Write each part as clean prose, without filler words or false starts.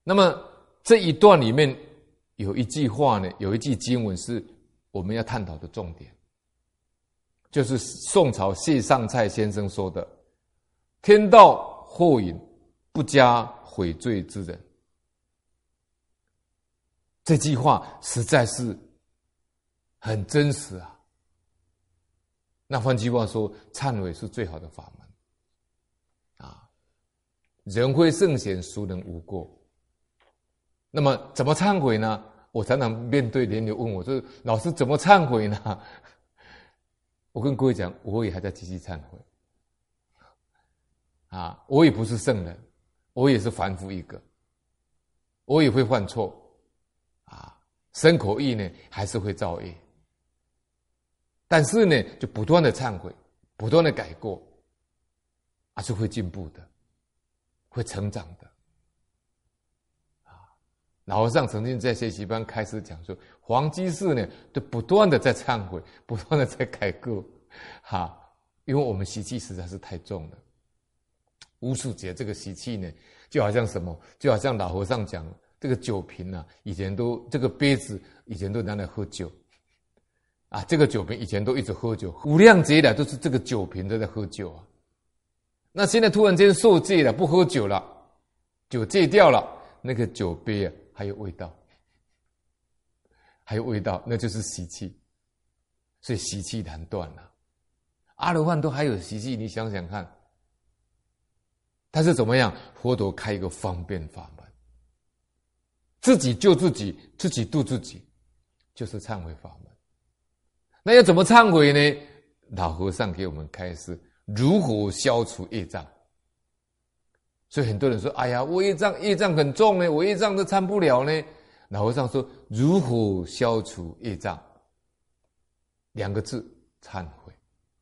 那么这一段里面有一句话呢，有一句经文是我们要探讨的重点，就是宋朝谢尚蔡先生说的：“天道祸引，不加悔罪之人。”这句话实在是很真实啊。那换句话说，忏悔是最好的法门啊！人非圣贤，孰能无过？那么怎么忏悔呢？我常常面对人流问我说：“老师怎么忏悔呢？”我跟各位讲，我也还在继续忏悔啊！我也不是圣人，我也是凡夫一个，我也会犯错啊，身口意呢还是会造业，但是呢，就不断的忏悔，不断的改过，是会进步的，会成长的。老和尚曾经在学习班开始讲说，黄居士呢，都不断的在忏悔，不断的在改过，因为我们习气实在是太重了。无数劫这个习气呢，就好像什么？就好像老和尚讲，这个酒瓶啊，以前都这个杯子以前都拿来喝酒，这个酒瓶以前都一直喝酒，无量劫来都是这个酒瓶都在喝酒啊。那现在突然间受戒了，不喝酒了，酒戒掉了，那个酒杯啊。还有味道，还有味道，那就是习气，所以习气难断了。阿罗汉都还有习气，你想想看，他是怎么样？佛陀开一个方便法门，自己救自己，自己度自己，就是忏悔法门。那要怎么忏悔呢？老和尚给我们开示如何消除业障。所以很多人说：“哎呀，我业障很重呢，我业障都忏不了呢。”老和尚说：“如何消除业障？”2个字：忏悔。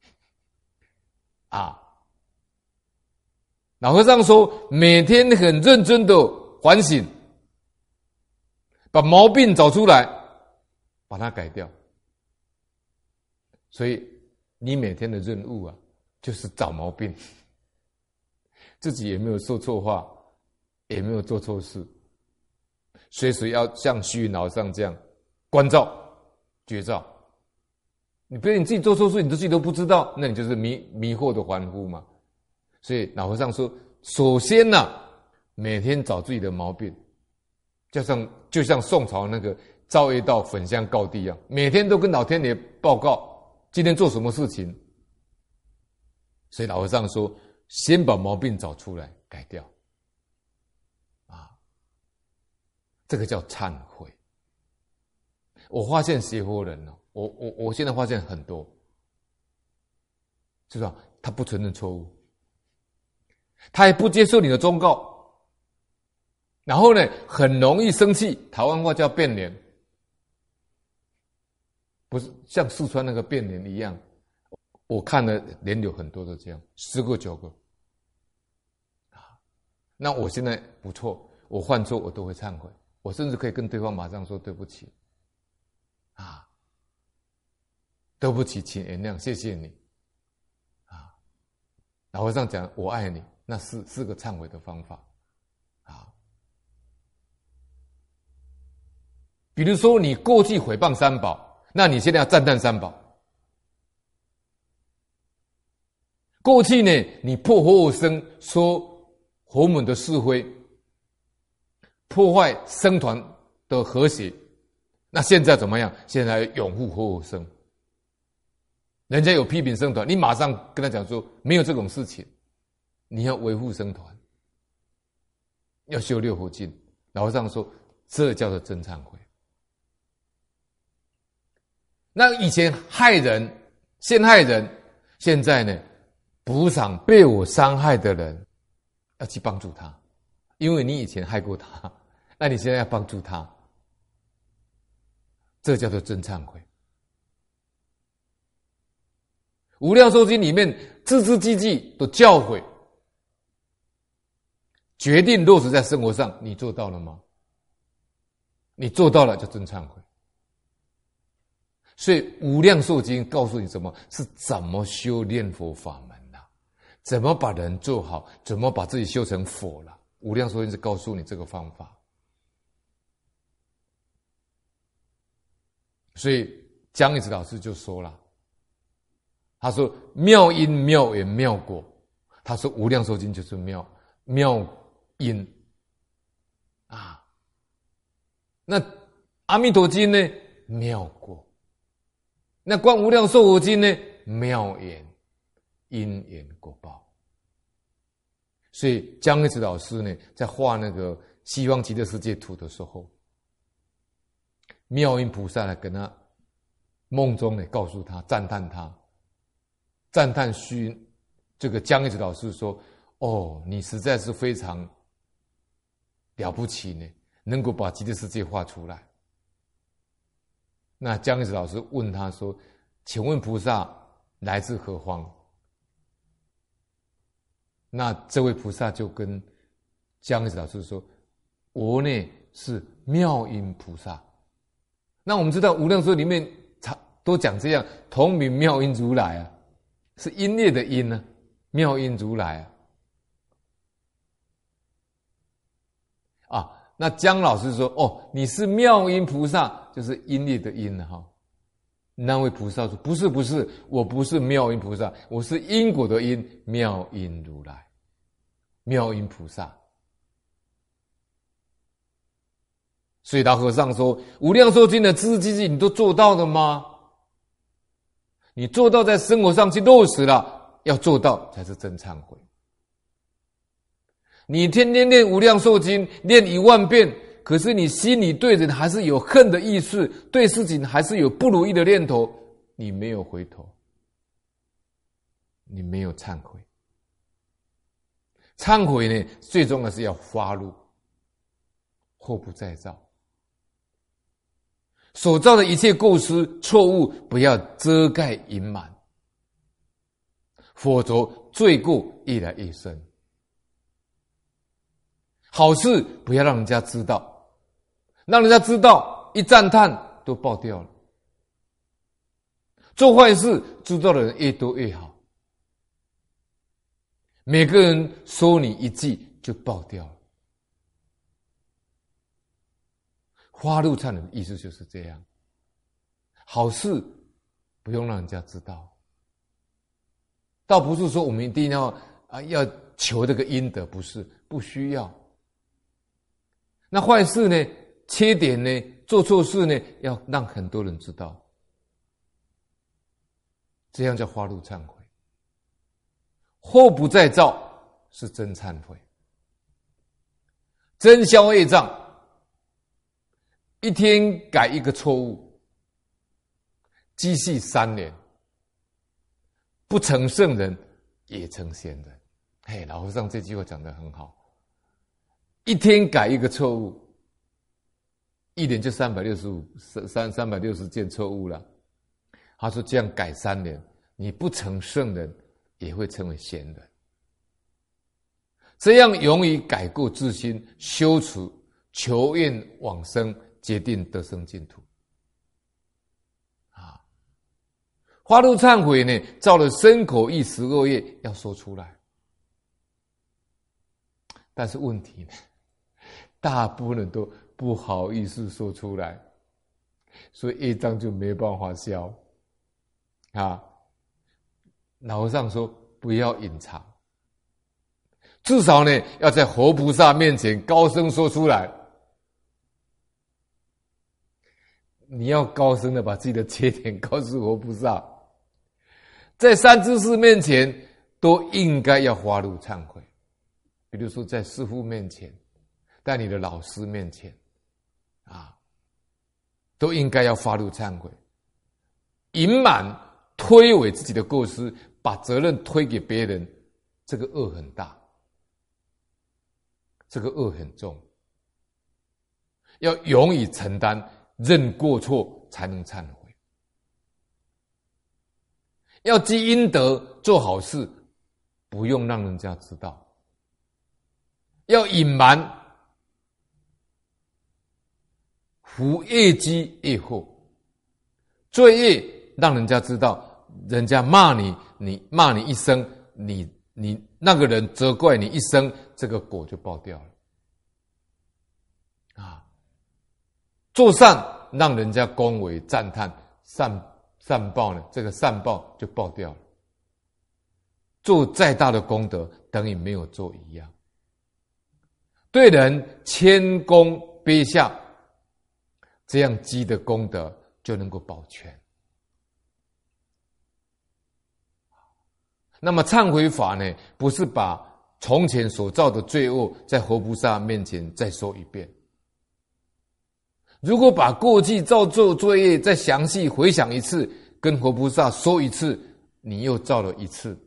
老和尚说，每天很认真的反省，把毛病找出来，把它改掉。所以你每天的任务啊，就是找毛病。自己也没有说错话，也没有做错事，随时要像虚云老和尚这样关照、觉照。你别你自己做错事，你自己都不知道，那你就是迷惑的凡夫嘛。所以老和尚说，首先每天找自己的毛病，就像宋朝那个造业道焚香告地一样，每天都跟老天爷报告今天做什么事情。所以老和尚说，先把毛病找出来改掉这个叫忏悔。我发现学佛人我现在发现很多，是吧？他不承认错误，他也不接受你的忠告，然后呢，很容易生气，台湾话叫变脸，不是像四川那个变脸一样。我看了连有很多都这样，10个9个。那我现在不错，我犯错我都会忏悔，我甚至可以跟对方马上说对不起，对不起，请原谅，谢谢你，老和尚讲我爱你，那是个忏悔的方法，比如说你过去毁谤三宝，那你现在要赞叹三宝。过去呢，你破佛我僧，说佛门的是非，破坏僧团的和谐，那现在怎么样？现在拥护佛我僧。人家有批评僧团，你马上跟他讲说没有这种事情，你要维护僧团，要修6佛经。老和尚说，这叫做真忏悔。那以前害人、陷害人，现在呢，补偿被我伤害的人，要去帮助他，因为你以前害过他，那你现在要帮助他，这叫做真忏悔。无量寿经里面字字句句的教诲，决定落实在生活上，你做到了吗？你做到了就真忏悔。所以无量寿经告诉你什么？是怎么修炼佛法门怎么把人做好，怎么把自己修成佛了。无量寿经是告诉你这个方法所以江一直老师就说了，他说妙因妙缘妙果，他说无量寿经就是妙因啊。那阿弥陀经呢妙果，那观无量寿佛经呢妙缘因缘果报。所以江一直老师呢在画那个西方极乐世界图的时候，妙音菩萨来跟他梦中呢告诉他，赞叹这个江一直老师说，哦，你实在是非常了不起呢，能够把极乐世界画出来。那江一直老师问他说，请问菩萨来自何方？那这位菩萨就跟江一直老师说，我呢是妙音菩萨。那我们知道无量寿里面都讲这样，同名妙音如来啊，是音列的音呢，妙音如来啊。那江老师说，哦，你是妙音菩萨，就是音列的音哈。那位菩萨说，不是，我不是妙音菩萨，我是因果的因，妙音如来，妙音菩萨。所以老和尚说，无量寿经的知识机制你都做到了吗？你做到在生活上去落实了，要做到才是真忏悔。你天天念无量寿经，念10000遍，可是你心里对人还是有恨的意识，对事情还是有不如意的念头，你没有回头，你没有忏悔。忏悔呢，最重要的是要发怒，祸不再造。所造的一切过失错误，不要遮盖隐瞒，否则罪过越来越深。好事不要让人家知道，让人家知道一赞叹都爆掉了。做坏事知道的人越多越好，每个人说你一句就爆掉了。花路忏的意思就是这样，好事不用让人家知道，倒不是说我们一定要求这个阴德，不是，不需要。那坏事呢，缺点呢，做错事呢，要让很多人知道，这样叫花路忏悔。祸不再造是真忏悔，真消业障。一天改一个错误，积蓄3年，不成圣人也成仙人。嘿，老和尚这句话讲得很好。一天改一个错误，一年就360件错误了。他说这样改3年，你不成圣人也会成为仙人。这样勇于改过自新，修持求愿往生，决定得生净土。花路忏悔呢，造了身口意12业要说出来，但是问题呢，大部分人都不好意思说出来，所以业障就没办法消。老和尚说不要隐藏，至少呢要在活菩萨面前高声说出来。你要高声的把自己的缺点告诉活菩萨，在三知识面前都应该要花路忏悔。比如说在师父面前，在你的老师面前都应该要发路忏悔。隐瞒推诿自己的过失，把责任推给别人，这个恶很大，这个恶很重，要勇于承担，认过错才能忏悔。要积阴德，做好事，不用让人家知道。要隐瞒，福业积业祸，罪业让人家知道，人家骂你，你骂你一声，你那个人责怪你一声，这个果就爆掉了。做善让人家恭维赞叹，善报呢，这个善报就报掉了。做再大的功德，等于没有做一样。对人谦恭卑下，这样积的功德就能够保全。那么忏悔法呢，不是把从前所造的罪恶在活菩萨面前再说一遍。如果把过去造作罪业再详细回想一次，跟活菩萨说一次，你又造了一次。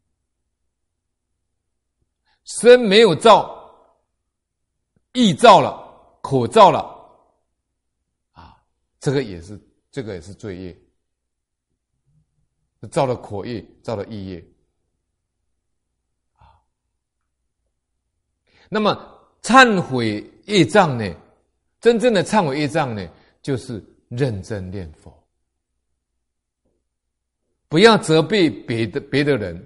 身没有造，意造了，口造了，这个也是罪业，造了口业，造了意业。那么忏悔业障呢？真正的忏悔业障呢，就是认真念佛，不要责备别的人，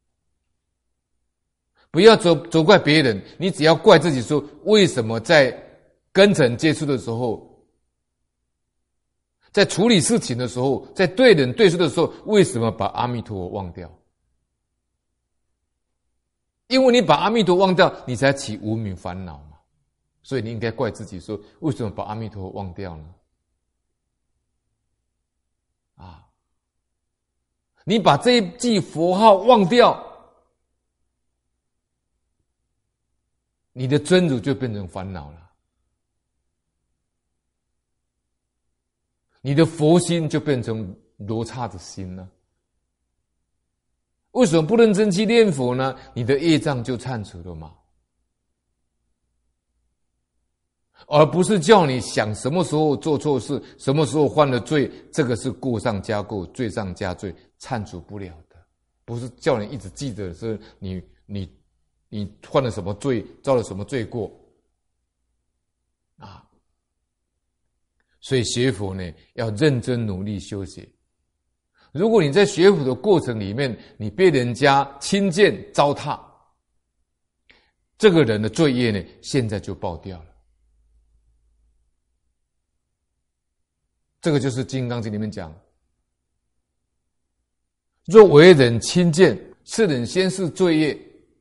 不要责怪别人，你只要怪自己说，为什么在跟人接触的时候，在处理事情的时候，在对人对事的时候，为什么把阿弥陀佛忘掉？因为你把阿弥陀忘掉，你才起无明烦恼嘛。所以你应该怪自己说，为什么把阿弥陀佛忘掉呢？你把这一句佛号忘掉，你的真如就变成烦恼了，你的佛心就变成罗刹的心了。为什么不认真去念佛呢？你的业障就忏除了嘛，而不是叫你想什么时候做错事，什么时候犯了罪，这个是过上加过，罪上加罪，忏除不了的。不是叫你一直记得是你犯了什么罪，造了什么罪过所以学佛呢，要认真努力修学。如果你在学佛的过程里面，你被人家轻贱糟蹋，这个人的罪业呢，现在就报掉了。这个就是《金刚经》里面讲：若为人轻贱，是人先是罪业，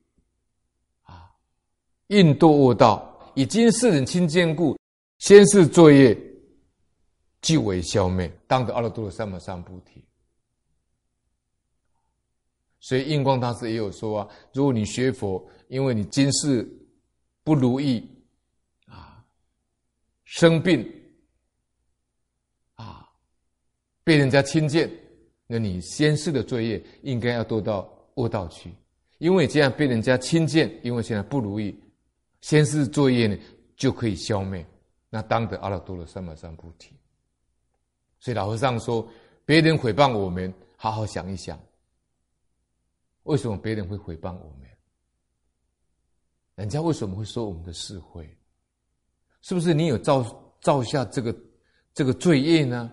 应堕恶道。已经世人轻贱故，先是罪业，即为消灭，当得阿耨多罗三藐三菩提。所以印光大师也有说如果你学佛，因为你今世不如意生病被人家轻贱，那你先世的罪业应该要堕到恶道去。因为这样被人家轻贱，因为现在不如意，先世罪业呢就可以消灭，那当得阿耨多罗三藐三菩提。所以老和尚说，别人诽谤我们，好好想一想，为什么别人会诽谤我们？人家为什么会说我们的是非？是不是你有造下这个罪业呢？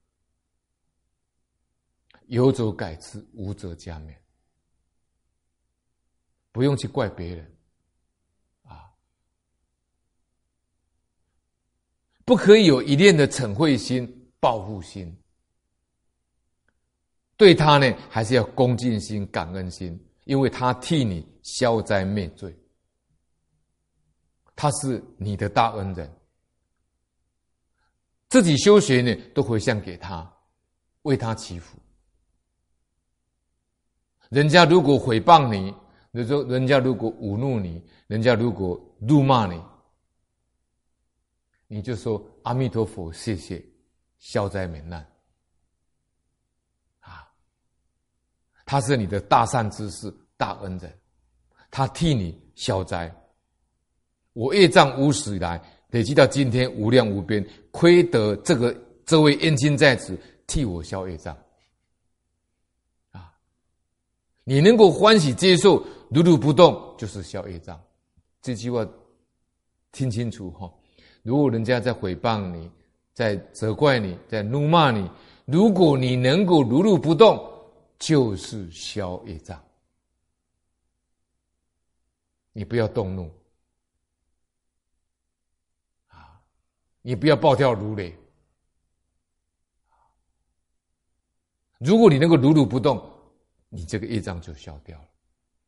有则改之，无则加勉。不用去怪别人不可以有一念的嗔恚心、报复心。对他呢，还是要恭敬心、感恩心，因为他替你消灾灭罪，他是你的大恩人。自己修学呢，都回向给他，为他祈福。人家如果诽谤你，人家如果侮辱你，人家如果辱骂你，你就说阿弥陀佛，谢谢，消灾免难。他是你的大善知识、大恩人，他替你消灾。我业障无始以来累积到今天无量无边，亏得这位冤亲债主替我消业障。你能够欢喜接受，如如不动，就是消业障。这句话听清楚如果人家在诽谤你，在责怪你，在怒骂你，如果你能够如如不动，就是消业障。你不要动怒你不要暴跳如雷如果你能够如如不动，你这个业障就消掉了。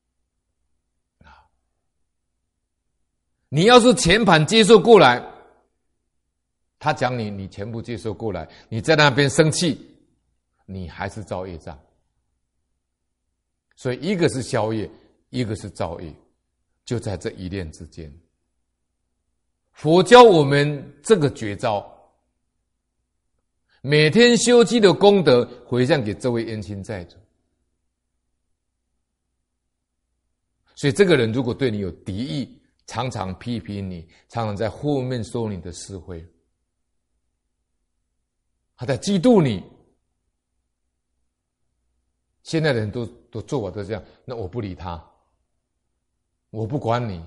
你要是全盘接受过来，他讲你全部接受过来，你在那边生气，你还是造业障。所以一个是消业，一个是造业，就在这一念之间。佛教我们这个绝招，每天修积的功德回向给这位冤亲债主。所以这个人如果对你有敌意，常常批评你，常常在后面说你的是非，他在嫉妒你。现在的人都做法都这样，那我不理他，我不管你。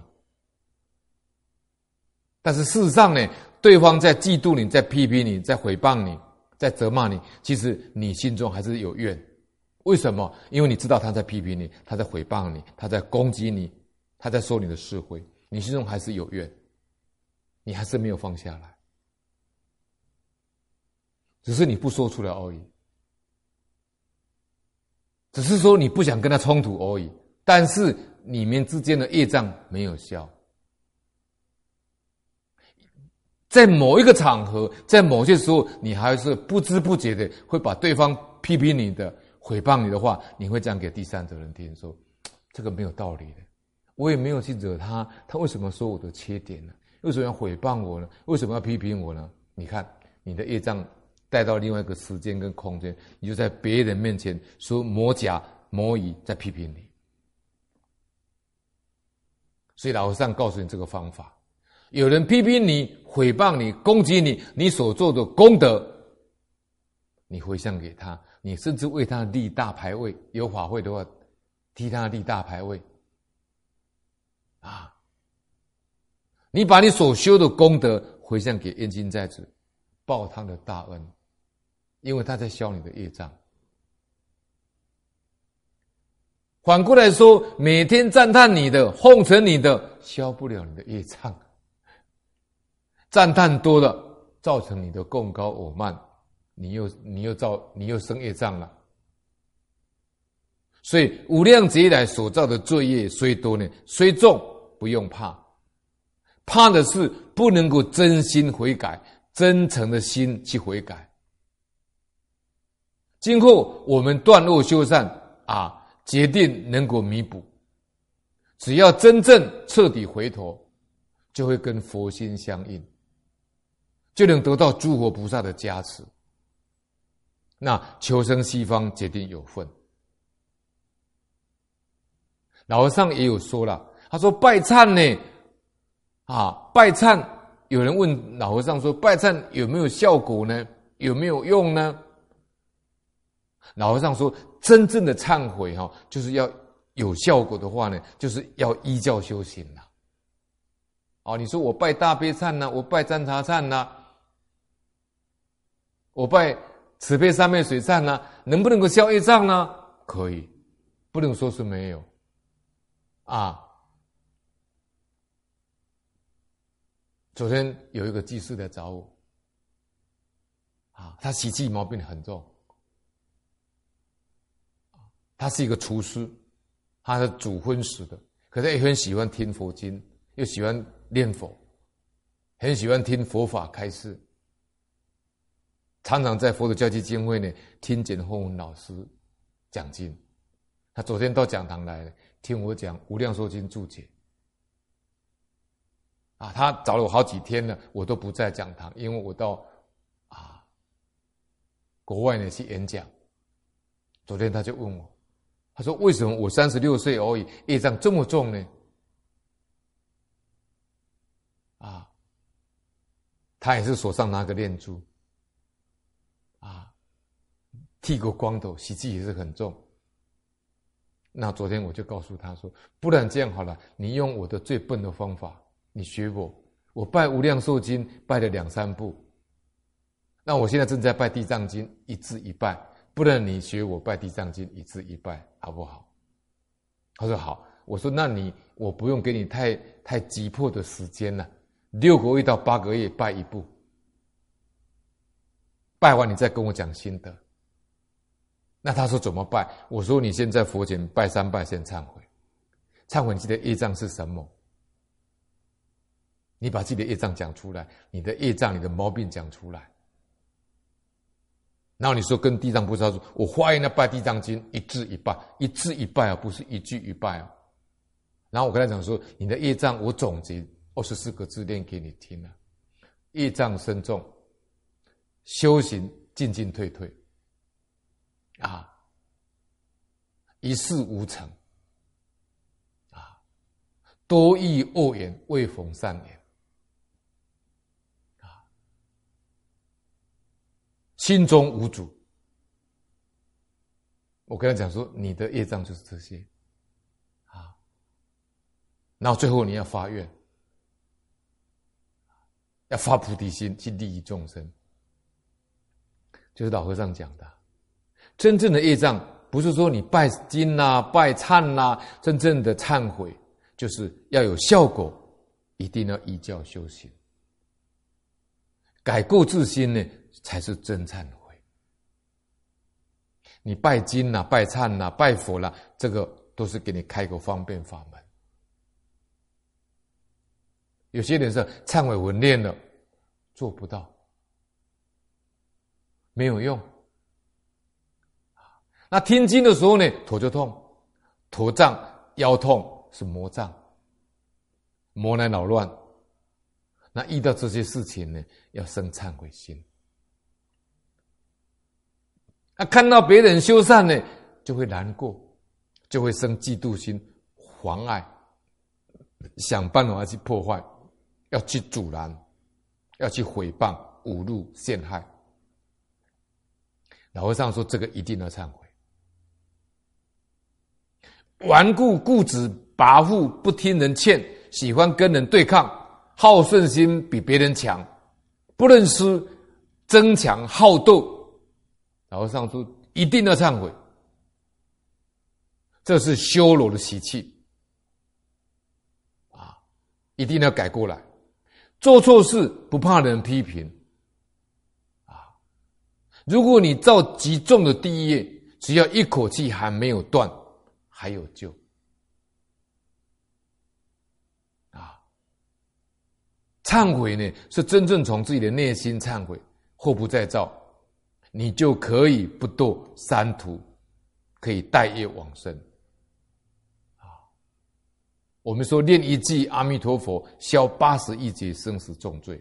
但是事实上呢，对方在嫉妒你，在批评你，在诽谤你，在责骂你，其实你心中还是有怨。为什么？因为你知道他在批评你，他在诽谤你，他在攻击你，他在说你的是非，你心中还是有怨，你还是没有放下来，只是你不说出来而已，只是说你不想跟他冲突而已，但是你们之间的业障没有消。在某一个场合，在某些时候，你还是不知不觉的会把对方批评你的、诽谤你的话，你会讲给第三者人听，说这个没有道理的，我也没有去惹他，他为什么说我的缺点呢？为什么要诽谤我呢？为什么要批评我呢？你看你的业障带到另外一个时间跟空间，你就在别人面前说抹假抹乙，在批评你。所以老和尚告诉你这个方法，有人批评你、诽谤你、攻击你，你所做的功德，你回向给他，你甚至为他立大牌位，有法会的话替他立大牌位啊！你把你所修的功德回向给冤亲债主，报他的大恩，因为他在消你的业障。反过来说，每天赞叹你的、奉承你的，消不了你的业障。赞叹多了，造成你的贡高我慢，你又生业障了。所以无量劫来所造的罪业虽多呢，虽重，不用怕，怕的是不能够真心悔改，真诚的心去悔改。今后我们断恶修善啊，决定能够弥补。只要真正彻底回头，就会跟佛心相应，就能得到诸佛菩萨的加持，那求生西方决定有份。老和尚也有说了，他说拜忏呢，拜忏，有人问老和尚说拜忏有没有效果呢？有没有用呢？老和尚说，真正的忏悔就是要有效果的话呢，就是要依教修行啦。你说我拜大悲忏啦，我拜占茶忏啦，我拜慈悲三昧水忏啦，能不能够消业障呢？可以，不能说是没有昨天有一个居士来找我他习气毛病很重，他是一个厨师，他是煮荤食的，可是也很喜欢听佛经，又喜欢念佛，很喜欢听佛法开示，常常在佛的教基经会呢听简宏文老师讲经。他昨天到讲堂来了，听我讲《无量寿经》注解他找了我好几天了，我都不在讲堂，因为我到国外呢去演讲。昨天他就问我，他说为什么我36岁而已，业障这么重呢？他也是手上拿个念珠剃过光头，习气也是很重。那昨天我就告诉他说，不然这样好了，你用我的最笨的方法，你学我拜无量寿经拜了2、3部，那我现在正在拜地藏经一字一拜，不然你学我拜地藏经一字一拜好不好？他说好。我说那我不用给你太急迫的时间了，6个月到8个月拜一部，拜完你再跟我讲心得那他说怎么拜？我说你先在佛前拜3拜，先忏悔。忏悔自己的业障是什么？你把自己的业障讲出来，你的业障、你的毛病讲出来。然后你说跟地藏菩萨说，我发愿要拜地藏经，一字一拜，一字一拜啊，不是一句一拜啊。然后我跟他讲说，你的业障我总结24个字念给你听了、业障深重，修行进进退退，啊，一事无成，啊，多忆恶言，未逢善言，啊，心中无主。我跟他讲说，你的业障就是这些，啊，然后最后你要发愿，要发菩提心去利益众生，就是老和尚讲的。真正的业障不是说你拜经啊、拜忏啊，真正的忏悔就是要有效果，一定要依教修行，改过自新呢，才是真忏悔。你拜经啊、拜忏啊、拜佛啦、这个都是给你开个方便法门。有些人是忏悔文念了，做不到，没有用。那听经的时候呢，头就痛，头胀、腰痛是魔障，魔来扰乱。那遇到这些事情呢，要生忏悔心。那看到别人修善呢，就会难过，就会生嫉妒心，妨碍，想办法去破坏，要去阻拦，要去诽谤、侮辱、陷害。老和尚说，这个一定要忏悔。顽固、固执、跋扈，不听人劝，喜欢跟人对抗，好胜心比别人强，不认输，争强好斗。老和尚说，一定要忏悔，这是修罗的习气啊，一定要改过来。做错事不怕人批评啊，如果你造极重的地业，只要一口气还没有断，还有救啊！忏悔呢，是真正从自己的内心忏悔，祸不再造，你就可以不堕三途，可以带业往生啊！我们说念一句阿弥陀佛，消80亿劫生死重罪，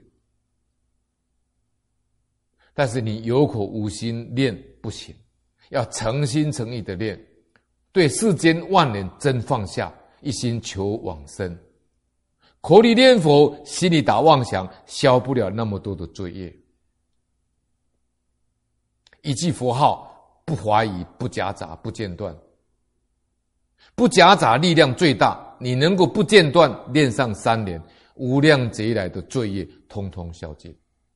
但是你有口无心念不行，要诚心诚意的念。对世间万人真放下，一心求往生。口里念佛，心里打妄想，消不了那么多的罪业。一句佛号，不怀疑，不夹杂，不间断。不夹杂力量最大，你能够不间断念上3年，无量劫来的罪业通通消尽。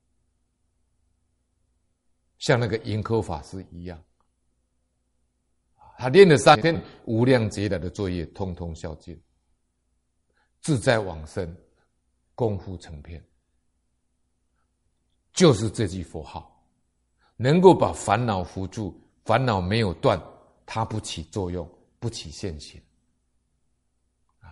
像那个盈科法师一样。他练了3天，无量劫来的罪业通通消尽，自在往生，功夫成片。就是这句佛号，能够把烦恼扶住，烦恼没有断，它不起作用，不起现行啊。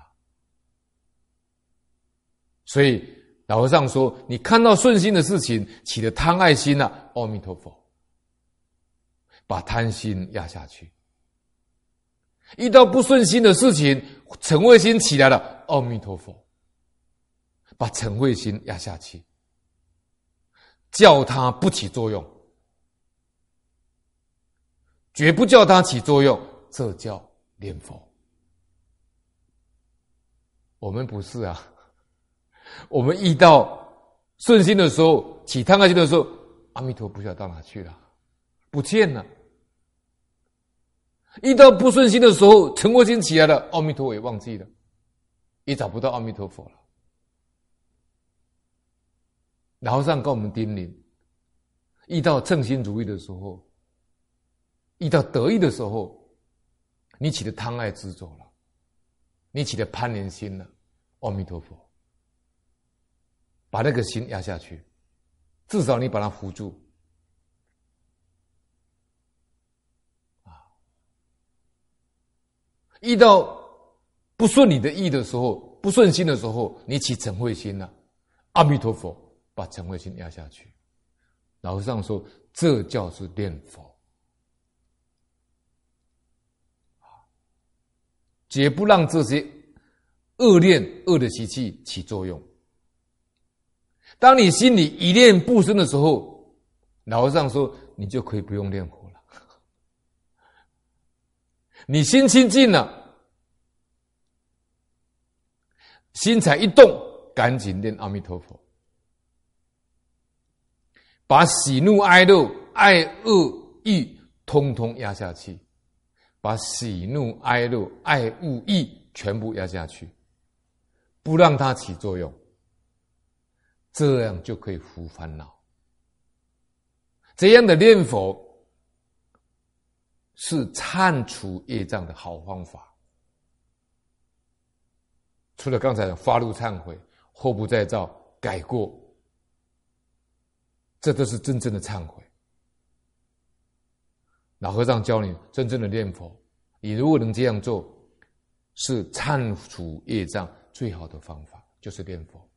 所以老和尚说，你看到顺心的事情，起了贪爱心啊，阿弥陀佛，把贪心压下去。遇到不顺心的事情，嗔恚心起来了，阿弥陀佛，把嗔恚心压下去，叫它不起作用，绝不叫它起作用，这叫念佛。我们不是啊，我们遇到顺心的时候，起贪爱心的时候，阿弥陀不晓得到哪去了，不见了。遇到不顺心的时候，嗔恚心起来了，阿弥陀佛也忘记了，也找不到阿弥陀佛了。老和尚跟我们叮咛，遇到称心如意的时候，遇到得意的时候，你起了贪爱执着了，你起了攀缘心了，阿弥陀佛，把那个心压下去，至少你把它扶住。 遇到不顺你的意的时候，不顺心的时候，你起嗔恚心了，阿弥陀佛把嗔恚心压下去。老和尚说，这叫是念佛，绝不让这些恶念、恶的习气起作用。当你心里一念不生的时候，老和尚说，你就可以不用念佛了。你心清净了，心才一动，赶紧念阿弥陀佛，把喜怒哀乐、爱恶欲通通压下去，把喜怒哀乐、爱恶欲全部压下去，不让它起作用，这样就可以除烦恼。这样的念佛是忏除业障的好方法。除了刚才的发怒忏悔、后不再造、改过，这都是真正的忏悔。老和尚教你真正的念佛，你如果能这样做，是忏除业障最好的方法，就是念佛。